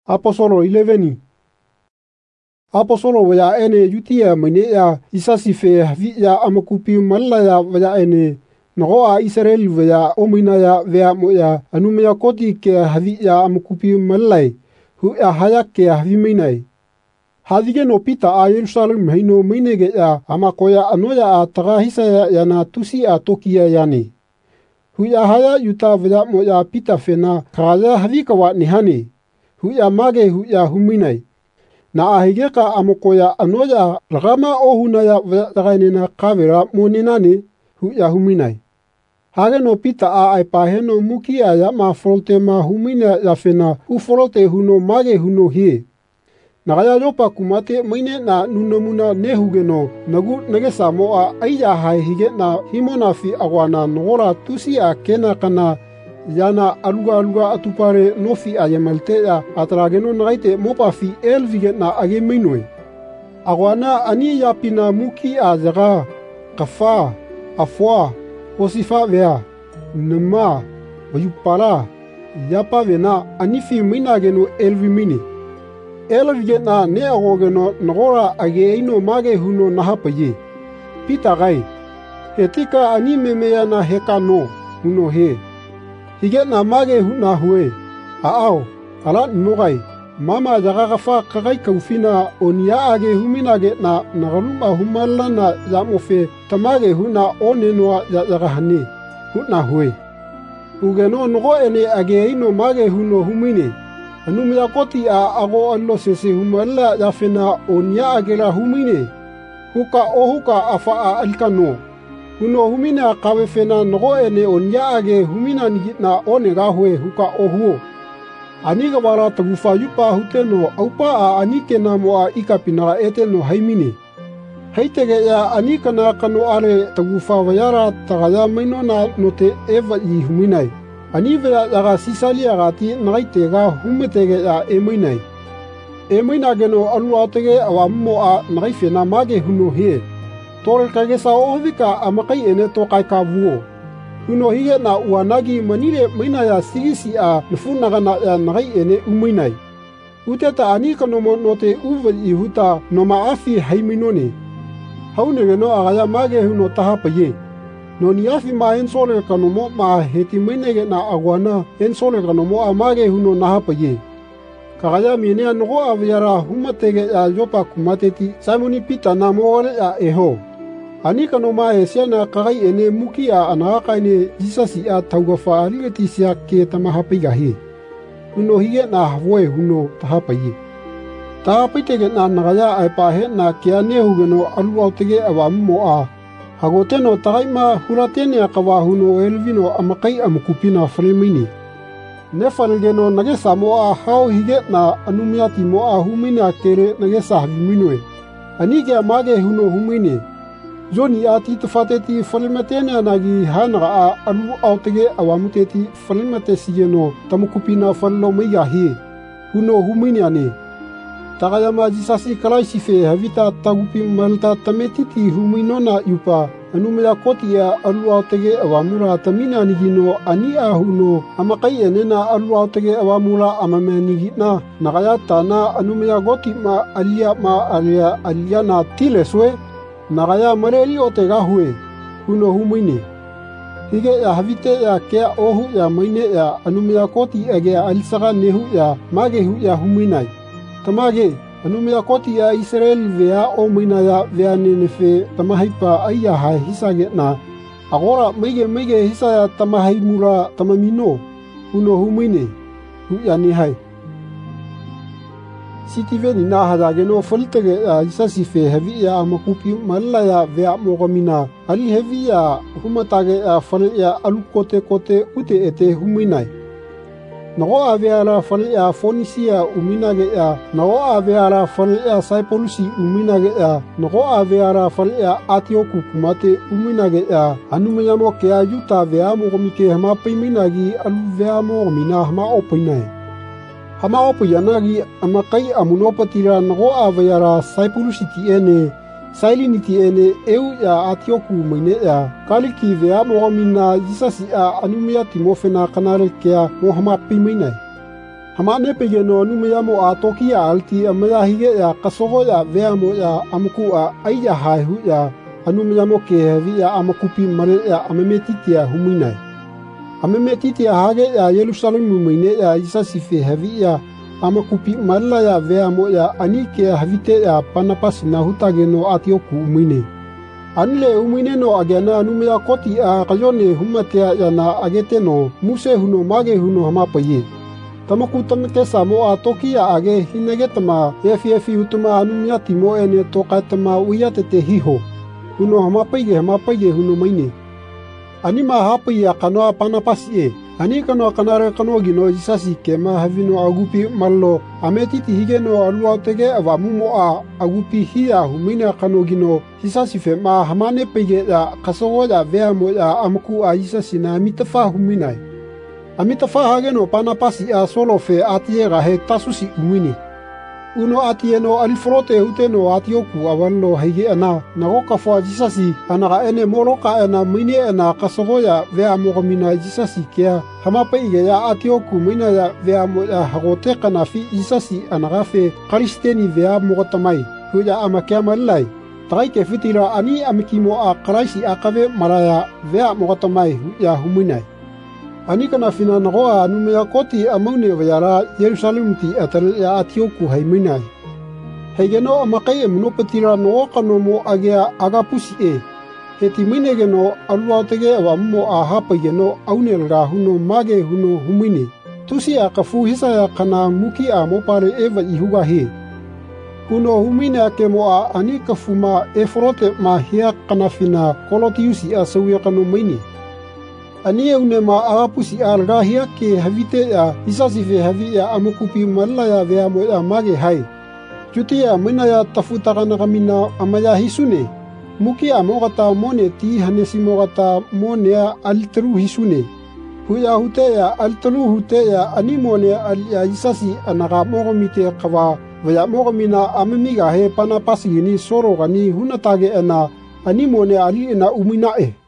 Apostolo 11. Apostolo waya ene yutia mene ya isasi fe havi ya amakupi malla ya waya ene nogo a Israel waya omina ya wea mo ya anumaya koti ke havi ya amakupi mallai hu ya haya ke havi minai. Hadige no pita a Yerusalem heino minege ya amakoya anoya a taga hisa ya na tusi a tokia yani. Hu ya haya yuta waya mo ya pita fena kaya havi kawa nihane. Hu ya mage hu ya huminai. Na ahige ka amokoya anoya ragama ohuna ya vagaine na kavera moninane hu ya huminai. Hage no pita a aipaheno muki ya ma frolte ma humina ya fena u frolte huno mage huno hie. Nagaya yopa kumate maine na nunomuna nehugeno nagu nagesa moa aiya hai hige na himona fi awana nogora tusi a kena kana yana aluga atupare nofi ayemalte ya atrageno nagaite mopa fi elvige na age minoi. Awana ani yapina muki a zaga kafa afwa osifa vea nama wayupara yapa vena anifi minageno elvi mini. Elvige na ne agogeno nogora age ino mage huno nahapaye. Pita gai. Hetika ani memeya na heka no huno he. Hige na mage huna hue. Aao, ala nmogai. Mama jaga gafa kagai kaufina onia age huminage na nagaluma humala na yamofe tamage huna onenoa jaga hane. Huna hue. Ugeno nogo ene age ino mage huno humine. Anumya koti a ago allo sese humala yafena onia agela humine. Huka ohuka afa a alkano. Huno humina kawe fena nogo ene onya age humina nigitna onega hue huka ohuo. Aniga wala tagufa yupa huteno aupa a anike na moa ikapina eteno haimine. Haitege ya anika na kano are tagufa wayara tagaya maino na note eva i huminai. Anivea yaga sisali agati nagaitega humetege ya emainai. Emaina geno aluatege awammo a nagaifena mage huno hie. Tore kagesa ohvika amakai ene tokai ka vuo. Huno hige na uanagi manire maina ya sigisi a nfunaga na ya nagai ene uminai. Uteta anika nomo note uvel ihuta noma afi haiminone. Haunege no agaya mage huno tahapaye. No ni afi ma ensole kanomo ma heti mainege na aguana ensole kanomo amage huno nahapaye. Kagaya mienea nogo aviara humatege ya yopa kumateti Simoni Pita na moore ya eho. Anika no mae siana kagai ene muki a anaka ene jisasi a taugafa aligeti sia ke tamahapiga he. Huno hige na havoe huno tahapaye. Tahapaitege na nagaya aipahe na kia nehugeno aluautege awamumo a. Hagoteno tagaima huratene akawa huno elvino amakai amukupina fremini. Nefalgeno nagesa moa hao hige na anumiati moa humina kere nagesa haviminwe. Anige amage huno humine. Joni ati tufateti falmetene anagi hanaga a alu autege awamuteti falmete sigeno tamukupina fallo meiga he. Huno humine ane. Tagayama jisasi kalaisife havita tagupi malta tametiti huminona yupa. Anumaya koti ya alu autege awamura tamina anigino ani ahuno amakai enena alu autege awamura amamenigina nagayata na anumaya goti ma alia na tileswe nagaya mareli otega hue huno humine. Hige ya havite ya kea ohu ya maine ya anumaya koti ege alisaga nehu ya mage hu ya huminai. Tamage anumaya koti ya Israel vea o maina ya vea nenefe tamahaipa aiya hai hisage na agora meige hisa ya tamahai mura tamamino huno humine hu ya nihai. Sitiveni na hadageno foltege isasife hevi ya amakupi malla ya vea mogamina ali hevi ya humatage ya fal ya alukote ute ete huminai. Nago aveara fal ya Fonisia uminage ya nago aveara fal ya Saipolusi uminage ya nago aveara fal ya Antioku kumate uminage ya anumyamo ke ayuta vea mogomike hama paiminagi alu vea mogomina hama opainai. Hama opayanagi amakai amunopatira nago aveara Saipolusi tiene Sailiniti ene eu ya Antioku maine ya kaliki vea mogomina jisasi a anumia timofena kanare kea mohama piminai. Hamane pegeno numeyamo a tokia alti amaya hige ya kasogo ya veamo ya amku a aya haihu ya anumeyamo ke hevi ya amakupi mare ya amemetiti ya huminai. Amemetiti ya hage ya Yerusalem mumine ya isasife hevi ya amakupi marla ya veamo ya anike ya havite ya Panapas na hutageno atioku umine. Anile umine no agena anumeya koti a kayone humatea ya na agete no muse huno mage huno hamapaye. Tamaku tamake samo a tokia age hinegetama efi utama anumeya timo ene tokatama uyatete hiho. Huno hamapaye huno maine. Anima hapai ya kanoa Panapas e. Ani kanoa kanare kanoa gino isasi kema havino agupi mallo ametiti higeno aluautege avamumo a agupi hiya humina kano gino isasi fe ma hamane pege ya kasogo ya veamo ya amku a isasi na amitafa huminai. Amitafa hageno Panapas a solo fe atiega he tasusi umini. Uno atieno alifrote uteno atioku awanlo haige ana nagoka fo jisasi anaga ene moroka ena mine ena kasogo ya veamo mina jisasi kia hamapaige ya atioku mina ya veamo ya hagote kana fi jisasi anaga fe kristeni veamo tamai huja amakia malai taike fitira ani amikimo a kraisi akave maraya veamo tamai ya huminai. Ani kana fina nagoa anumeya koti amaune vayara Yerusalem ti atal ya atioku haiminai. Hegeno amakai munopatira no kanomo agea agapusi e. Heti minegeno aluautege awammo a hapageno aunelra huno mage huno humine. Tusi akafu hisaya kana muki a mopare eva ihuga he. Huno humine akemo a ani kafuma eforote ma hia kana fina kolotiusi a sauya kano maini. Ani unema agapusi alrahia ke havite ya isasife havi ya amukupi malla ya veamo ya mage hai. Juti ya mina ya tafuta nagamina amaya hisune. Muki amogata mone ti hanesi mogata mone ya altru hisune. Huya hute ya altru hute ya ani mone ya isasi anaga mogomite kawa vaya mogomina amemiga he Panapas gini soro gani hunatage ena ani mone ali ena umina e.